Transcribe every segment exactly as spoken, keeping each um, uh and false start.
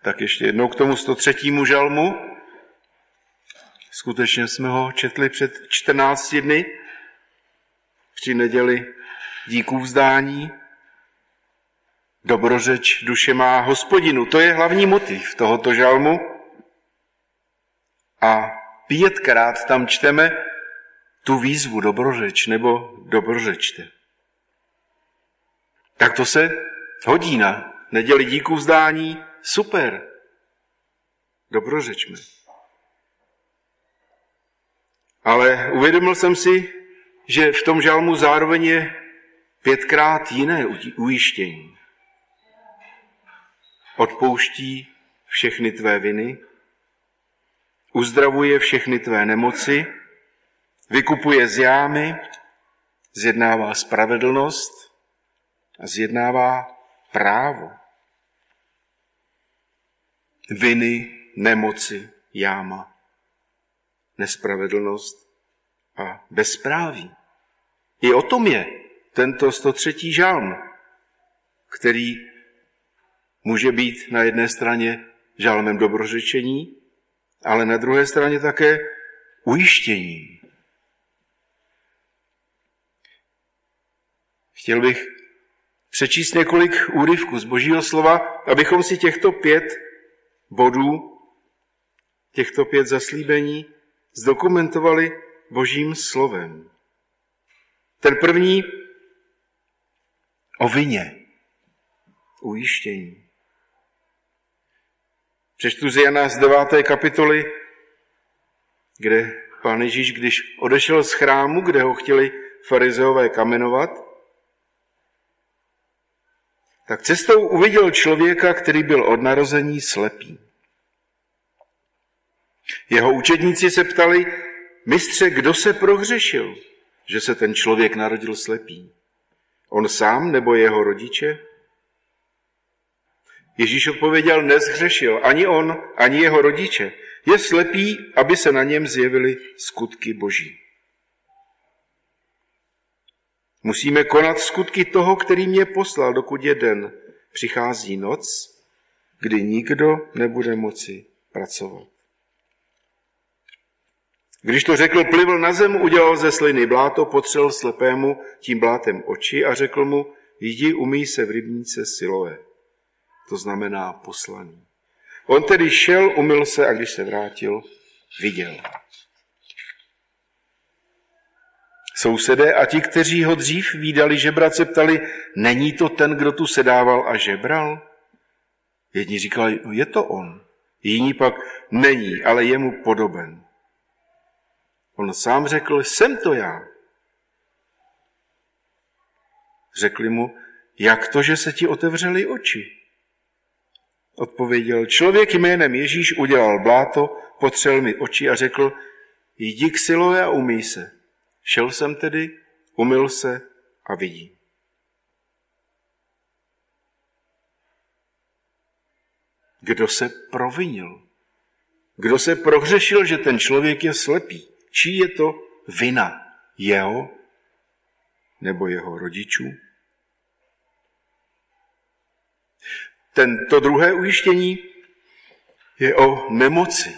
Tak ještě jednou k tomu sto třetímu žalmu. Skutečně jsme ho četli před čtrnácti dny při neděli díků vzdání. Dobrořeč duše má Hospodinu. To je hlavní motiv tohoto žalmu. A pětkrát tam čteme tu výzvu dobrořeč nebo dobrořečte. Tak to se hodí na neděli díků vzdání. Super. Dobrořečme. Ale uvědomil jsem si, že v tom žalmu zároveň je pětkrát jiné ujištění. Odpouští všechny tvé viny, uzdravuje všechny tvé nemoci, vykupuje z jámy, zjednává spravedlnost a zjednává právo. Viny, nemoci, jáma, nespravedlnost a bezpráví. I o tom je tento sto třetí žalm, který může být na jedné straně žalmem dobrořečení, ale na druhé straně také ujištěním. Chtěl bych přečíst několik úryvků z Božího slova, abychom si těchto pět bodů, těchto pět zaslíbení zdokumentovali Božím slovem. Ten první o vině, ujištění. Přečtu z Jana z deváté kapitoly, kde Pán Ježíš, když odešel z chrámu, kde ho chtěli farizeové kamenovat, tak cestou uviděl člověka, který byl od narození slepý. Jeho učedníci se ptali, mistře, kdo se prohřešil, že se ten člověk narodil slepý? On sám nebo jeho rodiče? Ježíš odpověděl, nezhřešil ani on, ani jeho rodiče. Je slepý, aby se na něm zjevily skutky Boží. Musíme konat skutky toho, který mě poslal, dokud je den. Přichází noc, kdy nikdo nebude moci pracovat. Když to řekl, plivl na zem, udělal ze sliny bláto, potřel slepému tím blátem oči a řekl mu, jdi, umyj se v rybníce Siloé. To znamená poslaný. On tedy šel, umyl se a když se vrátil, viděl. Sousedé a ti, kteří ho dřív vídali žebrat, se ptali, není to ten, kdo tu sedával a žebral? Jedni říkali, no je to on. Jiní pak, není, ale je mu podoben. On sám řekl, jsem to já. Řekli mu, jak to, že se ti otevřely oči? Odpověděl, člověk jménem Ježíš udělal bláto, potřel mi oči a řekl, jdi k Siloé a umyj se. Šel jsem tedy, umyl se a vidí. Kdo se provinil? Kdo se prohřešil, že ten člověk je slepý? Čí je to vina? Jeho nebo jeho rodičů? Tento druhé ujištění je o nemoci.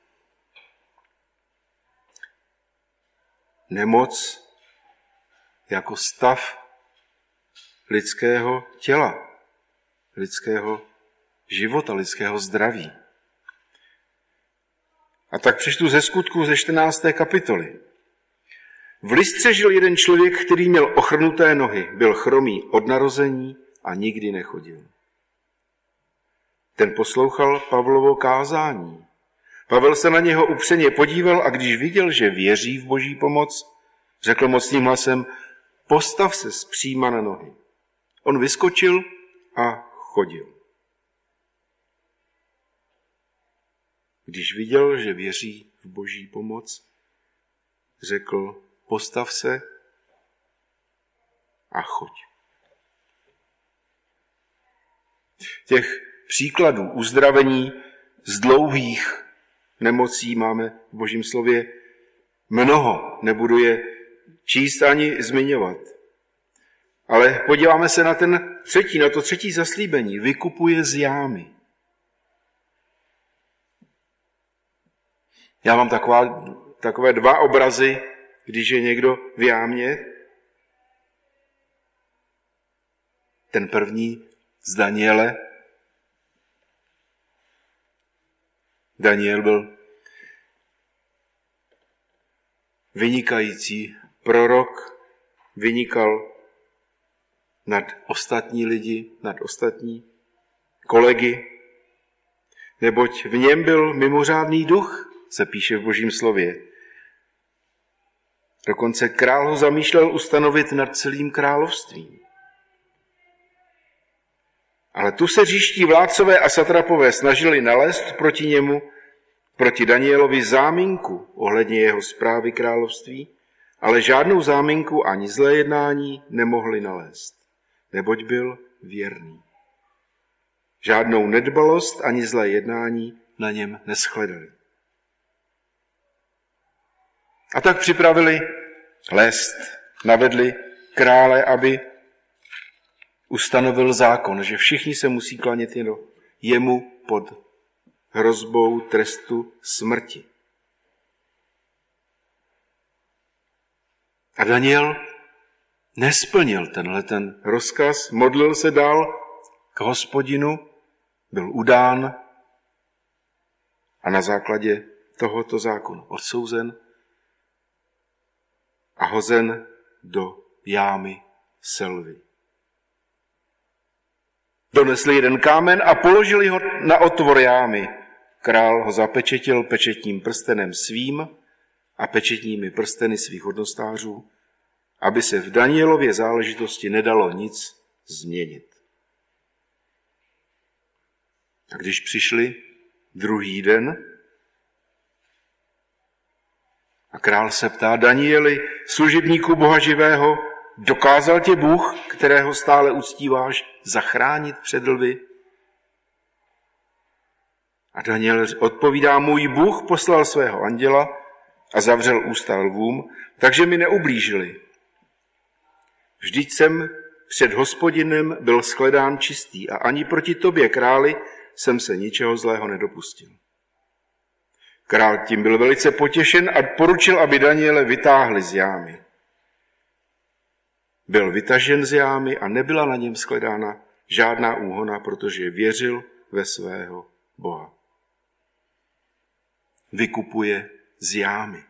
Nemoc jako stav lidského těla, lidského života, lidského zdraví. A tak přečtu ze Skutků ze čtrnácté kapitoly. V Lystře žil jeden člověk, který měl ochrnuté nohy, byl chromý od narození a nikdy nechodil. Ten poslouchal Pavlovo kázání. Pavel se na něho upřeně podíval a když viděl, že věří v Boží pomoc, řekl mocným hlasem, postav se zpříma na nohy. On vyskočil a chodil. Když viděl, že věří v Boží pomoc, řekl, postav se a choď. Těch příkladů uzdravení z dlouhých nemocí máme v Božím slově mnoho, nebudu je číst ani zmiňovat. Ale podíváme se na ten třetí, na to třetí zaslíbení. Vykupuje z jámy. Já mám taková, takové dva obrazy, když je někdo v jámě. Ten první z Daniele. Daniel byl vynikající prorok, vynikal nad ostatní lidi, nad ostatní kolegy, neboť v něm byl mimořádný duch, se píše v Božím slově. Dokonce král ho zamýšlel ustanovit nad celým královstvím. Ale tu se říští vládcové a satrapové snažili nalézt proti němu, proti Danielovi záminku ohledně jeho správy království, ale žádnou záminku ani zlé jednání nemohli nalézt, neboť byl věrný. Žádnou nedbalost ani zlé jednání na něm neschledali. A tak připravili lest, navedli krále, aby ustanovil zákon, že všichni se musí klanět jen jemu pod hrozbou trestu smrti. A Daniel nesplnil tenhle ten rozkaz, modlil se dál k Hospodinu, byl udán a na základě tohoto zákonu odsouzen a hozen do jámy Selvy. Donesli jeden kámen a položili ho na otvor jámy. Král ho zapečetil pečetním prstenem svým a pečetními prsteny svých hodnostářů, aby se v Danielově záležitosti nedalo nic změnit. A když přišli druhý den a král se ptá: Danieli, služebníku Boha živého, dokázal tě Bůh, kterého stále uctíváš, zachránit před lvy? A Daniel odpovídá: můj Bůh poslal svého anděla a zavřel ústa lvům, takže mi neublížili. Vždyť jsem před Hospodinem byl shledán čistý a ani proti tobě, králi, jsem se ničeho zlého nedopustil. Král tím byl velice potěšen a poručil, aby Daniele vytáhli z jámy. Byl vytažen z jámy a nebyla na něm shledána žádná úhona, protože věřil ve svého Boha. Vykupuje z jámy.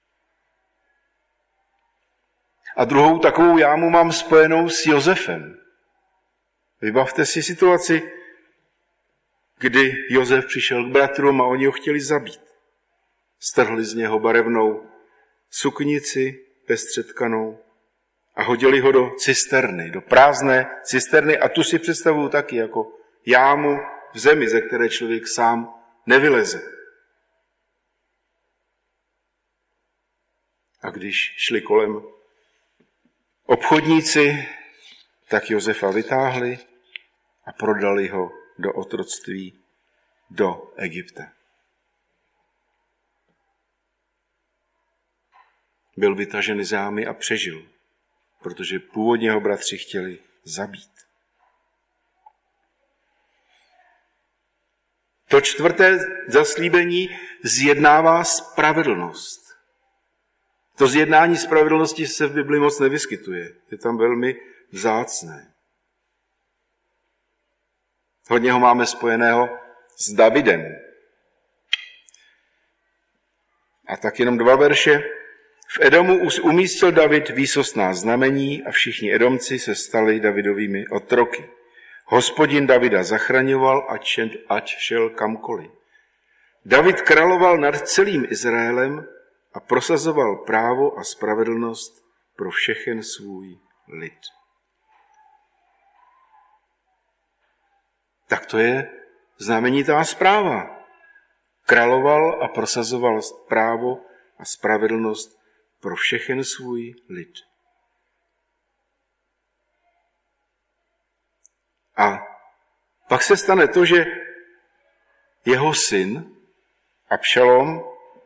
A druhou takovou jámu mám spojenou s Josefem. Vybavte si situaci, kdy Josef přišel k bratrům a oni ho chtěli zabít. Strhli z něho barevnou suknici pestře tkanou a hodili ho do cisterny, do prázdné cisterny, a tu si představuju taky jako jámu v zemi, ze které člověk sám nevyleze. A když šli kolem obchodníci, tak Josefa vytáhli a prodali ho do otroctví do Egypta. Byl vytažen z jámy a přežil, protože původně ho bratři chtěli zabít. To čtvrté zaslíbení zjednává spravedlnost. To zjednání spravedlnosti se v Bibli moc nevyskytuje. Je tam velmi vzácné. Hodně ho máme spojeného s Davidem. A tak jenom dva verše. V Edomu umístil David výsostná znamení a všichni Edomci se stali Davidovými otroky. Hospodin Davida zachraňoval, ať šel, ať šel kamkoliv. David královal nad celým Izraelem a prosazoval právo a spravedlnost pro všechen svůj lid. Tak to je znamenitá zpráva. Královal a prosazoval právo a spravedlnost pro všechen svůj lid. A pak se stane to, že jeho syn Abšalom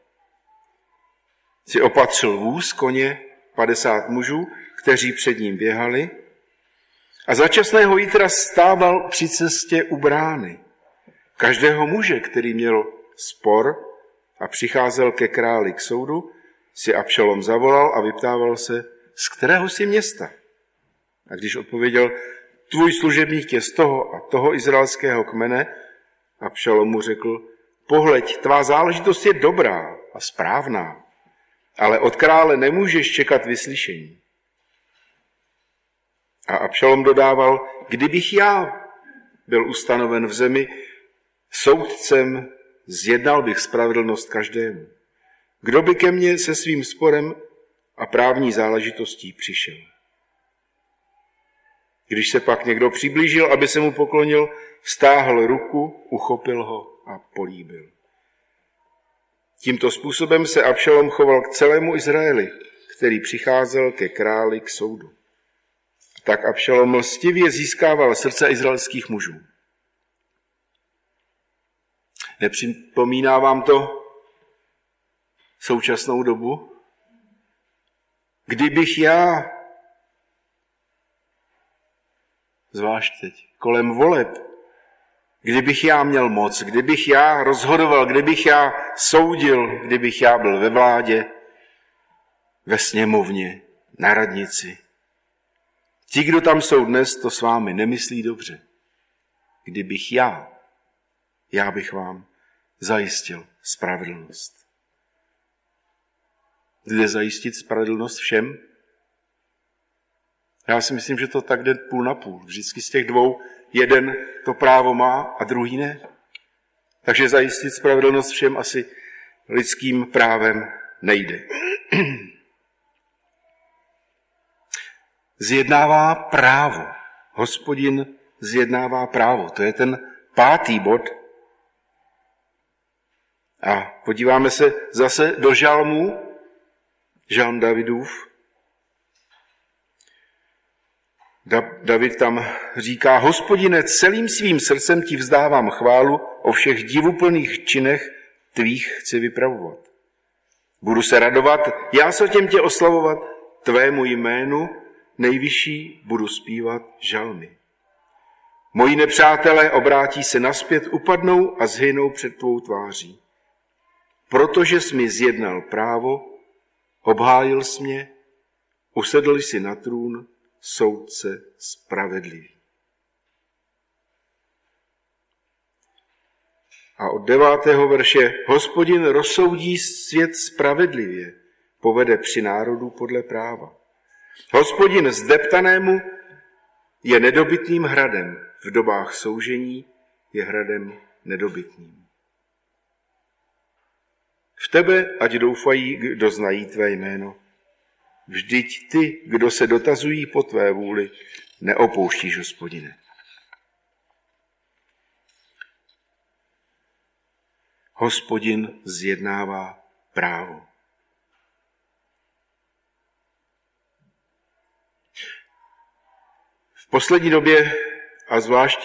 si opatřil vůz, koně, padesát mužů, kteří před ním běhali, a za časného jítra stával při cestě u brány. Každého muže, který měl spor, a přicházel ke králi k soudu, si Abšalom zavolal a vyptával se, z kterého jsi města? A když odpověděl, tvůj služebník je z toho a toho izraelského kmene, Abšalom mu řekl, pohleď, tvá záležitost je dobrá a správná, ale od krále nemůžeš čekat vyslyšení. A Abšalom dodával, kdybych já byl ustanoven v zemi, soudcem zjednal bych spravedlnost každému. Kdo by ke mně se svým sporem a právní záležitostí přišel? Když se pak někdo přiblížil, aby se mu poklonil, vztáhl ruku, uchopil ho a políbil. Tímto způsobem se Abšalom choval k celému Izraeli, který přicházel ke králi k soudu. Tak Abšalom lstivě získával srdce izraelských mužů. Nepřipomíná vám to současnou dobu? Kdybych já, zvlášť teď, kolem voleb, kdybych já měl moc, kdybych já rozhodoval, kdybych já soudil, kdybych já byl ve vládě, ve sněmovně, na radnici. Ti, kdo tam jsou dnes, to s vámi nemyslí dobře. Kdybych já, já bych vám zajistil spravedlnost. Jde zajistit spravedlnost všem? Já si myslím, že to tak jde půl na půl. Vždycky z těch dvou jeden to právo má a druhý ne. Takže zajistit spravedlnost všem asi lidským právem nejde. Zjednává právo. Hospodin zjednává právo. To je ten pátý bod. A podíváme se zase do žalmů. Žalm Davidův. David tam říká, Hospodine, celým svým srdcem ti vzdávám chválu, o všech divuplných činech tvých chci vypravovat. Budu se radovat, já se těm tě oslavovat, tvému jménu nejvyšší budu zpívat žalmy. Moji nepřátelé obrátí se naspět, upadnou a zhynou před tvou tváří. Protože jsi mi zjednal právo, obhájil jsi mě, usedl jsi na trůn, soudce spravedlivý. A od devátého verše Hospodin rozsoudí svět spravedlivě, povede při národu podle práva. Hospodin zdeptanému je nedobytným hradem, v dobách soužení je hradem nedobytným. V tebe, ať doufají, kdo znají tvé jméno. Vždyť ty, kdo se dotazují po tvé vůli, neopouštíš, Hospodine. Hospodin zjednává právo. V poslední době, a zvlášť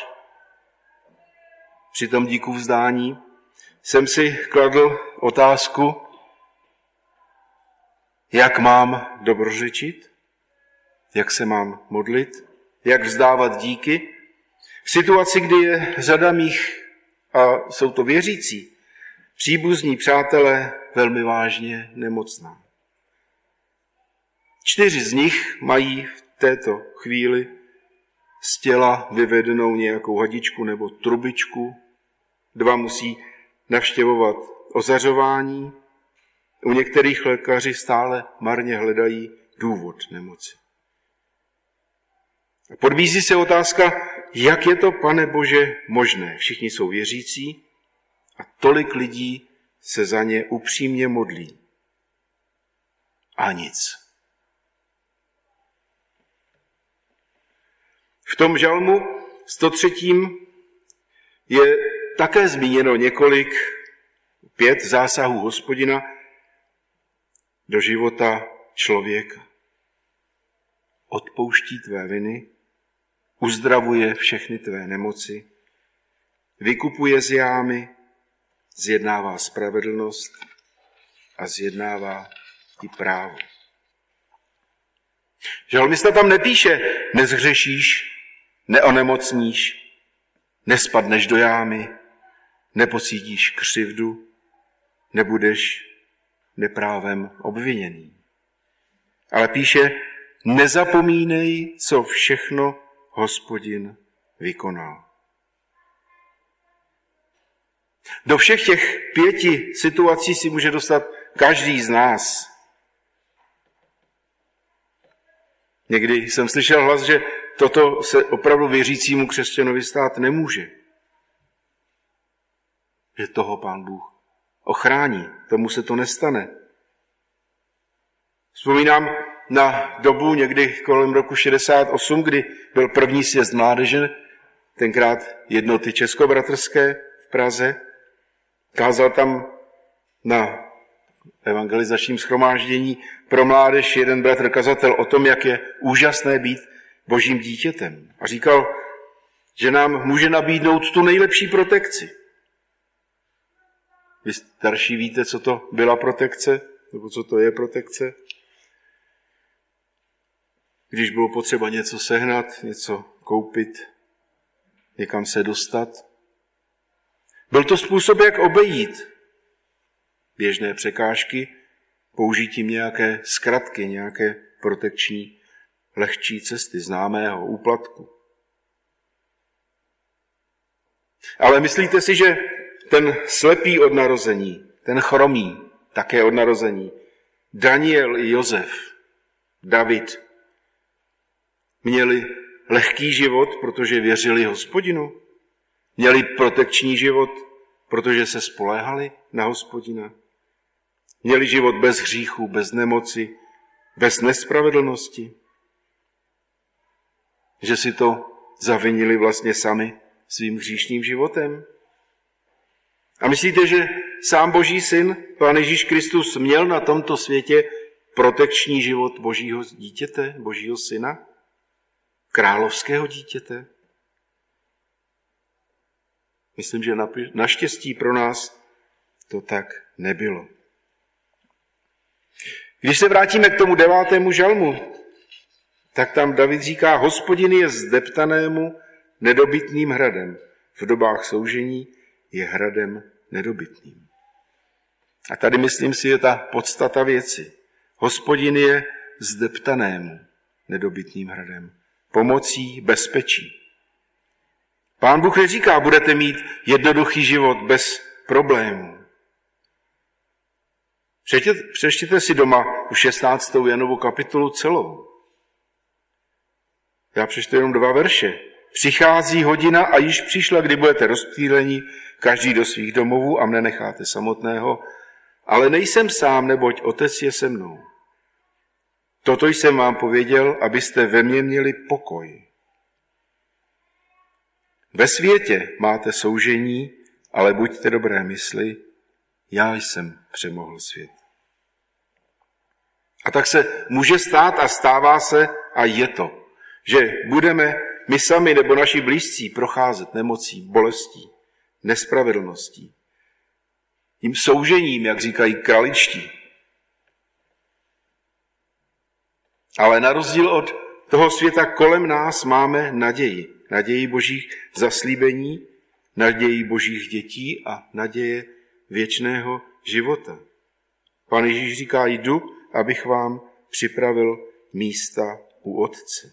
při tom díku vzdání, jsem si kladl otázku, jak mám dobrořečit, jak se mám modlit, jak vzdávat díky. V situaci, kdy je řada mých, a jsou to věřící, příbuzní přátelé velmi vážně nemocná. Čtyři z nich mají v této chvíli z těla vyvedenou nějakou hadičku nebo trubičku. Dva musí navštěvovat ozařování. U některých lékaři stále marně hledají důvod nemoci. A podbízí se otázka, jak je to, Pane Bože, možné. Všichni jsou věřící a tolik lidí se za ně upřímně modlí. A nic. V tom žalmu sto tři je také zmíněno několik, pět zásahů Hospodina do života člověka. Odpouští tvé viny, uzdravuje všechny tvé nemoci, vykupuje z jámy, zjednává spravedlnost a zjednává i právo. Žalmista tam nepíše, nezhřešíš, neonemocníš, nespadneš do jámy, nepocítíš křivdu, nebudeš neprávem obviněný. Ale píše, nezapomínej, co všechno Hospodin vykonal. Do všech těch pěti situací si může dostat každý z nás. Někdy jsem slyšel hlas, že toto se opravdu věřícímu křesťanovi stát nemůže. Že toho Pán Bůh ochrání, tomu se to nestane. Vzpomínám na dobu někdy kolem roku šedesát osm, kdy byl první sjezd mládeže, tenkrát jednoty českobratrské v Praze. Kázal tam na evangelizačním shromáždění pro mládež jeden bratr kazatel o tom, jak je úžasné být Božím dítětem. A říkal, že nám může nabídnout tu nejlepší protekci. Vy starší víte, co to byla protekce, nebo co to je protekce? Když bylo potřeba něco sehnat, něco koupit, někam se dostat. Byl to způsob, jak obejít běžné překážky, použitím nějaké zkratky, nějaké protekční lehčí cesty, známého úplatku. Ale myslíte si, že ten slepý od narození, ten chromý také od narození, Daniel i Josef, David, měli lehký život, protože věřili Hospodinu? Měli protekční život, protože se spoléhali na Hospodina? Měli život bez hříchu, bez nemoci, bez nespravedlnosti? Že si to zavinili vlastně sami svým hříšným životem? A myslíte, že sám Boží syn, Pán Ježíš Kristus, měl na tomto světě protekční život Božího dítěte, Božího syna? Královského dítěte? Myslím, že naštěstí pro nás to tak nebylo. Když se vrátíme k tomu devátému žalmu, tak tam David říká, Hospodin je zdeptanému nedobytným hradem. V dobách soužení je hradem nedobytným. A tady, myslím si, je ta podstata věci. Hospodin je zdeptanému nedobytným hradem. Pomocí bezpečí. Pán Bůh neříká, budete mít jednoduchý život bez problémů. Přečtěte, přečtěte si doma už šestnáctou Janovu kapitolu celou. Já přečtu jenom dva verše. Přichází hodina a již přišla, kdy budete rozptýleni, každý do svých domovů a mne necháte samotného, ale nejsem sám, neboť Otec je se mnou. Toto jsem vám pověděl, abyste ve mně měli pokoj. Ve světě máte soužení, ale buďte dobré mysli, já jsem přemohl svět. A tak se může stát a stává se a je to, že budeme my sami nebo naši blízcí procházet nemocí, bolestí, nespravedlností, tím soužením, jak říkají kraličtí. Ale na rozdíl od toho světa kolem nás máme naději. Naději Božích zaslíbení, naději Božích dětí a naděje věčného života. Pán Ježíš říká, jdu, abych vám připravil místa u Otce.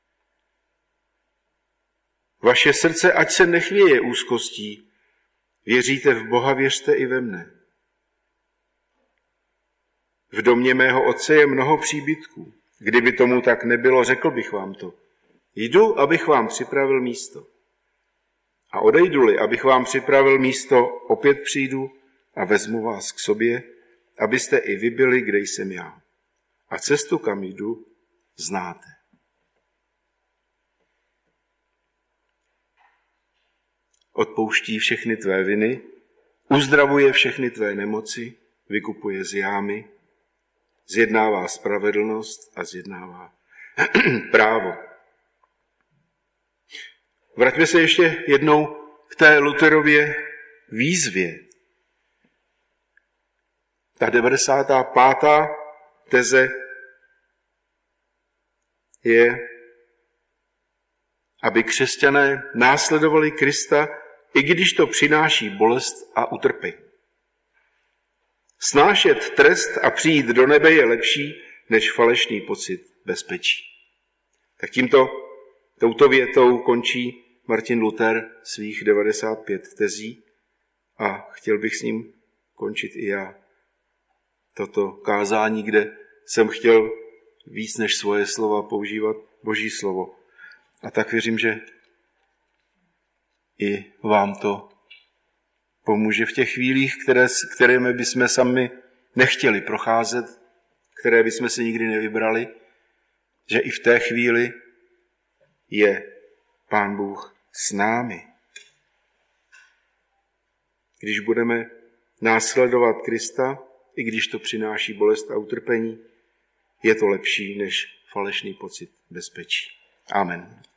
Vaše srdce ať se nechvěje úzkostí, věříte v Boha, věřte i ve mne. V domě mého Otce je mnoho příbytků. Kdyby tomu tak nebylo, řekl bych vám to. Jdu, abych vám připravil místo. A odejdu-li, abych vám připravil místo, opět přijdu a vezmu vás k sobě, abyste i vy byli, kde jsem já. A cestu, kam jdu, znáte. Odpouští všechny tvé viny, uzdravuje všechny tvé nemoci, vykupuje z jámy, zjednává spravedlnost a zjednává právo. Vraťme se ještě jednou k té Lutherově výzvě. Ta devadesátá pátá teze je, aby křesťané následovali Krista, i když to přináší bolest a utrpení. Snášet trest a přijít do nebe je lepší, než falešný pocit bezpečí. Tak tímto, touto větou končí Martin Luther svých devadesát pět tezí a chtěl bych s ním končit i já. Toto kázání, kde jsem chtěl víc než svoje slova používat Boží slovo. A tak věřím, že i vám to pomůže v těch chvílích, které, kterými bychom sami nechtěli procházet, které bychom si nikdy nevybrali, že i v té chvíli je Pán Bůh s námi. Když budeme následovat Krista, i když to přináší bolest a utrpení, je to lepší než falešný pocit bezpečí. Amen.